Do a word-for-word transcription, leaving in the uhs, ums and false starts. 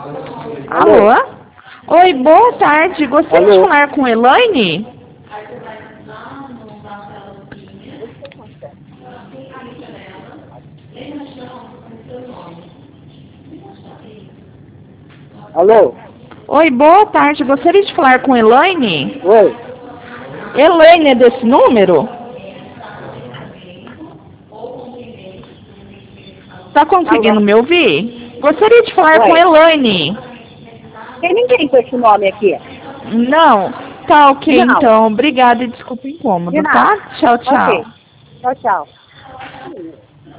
Alô? Alô? Oi, boa tarde. Gostaria de Alô? falar com Elaine? Alô? Oi, boa tarde. Gostaria de falar com Elaine? Oi? Elaine é desse número? Tá conseguindo Alô? me ouvir? Gostaria de falar com Oi? Elaine. Tem ninguém com esse nome aqui? Não? Tá ok, Não. então. Obrigada e desculpa o De incômodo, nada. tá? Tchau, tchau. Ok. Tchau, tchau.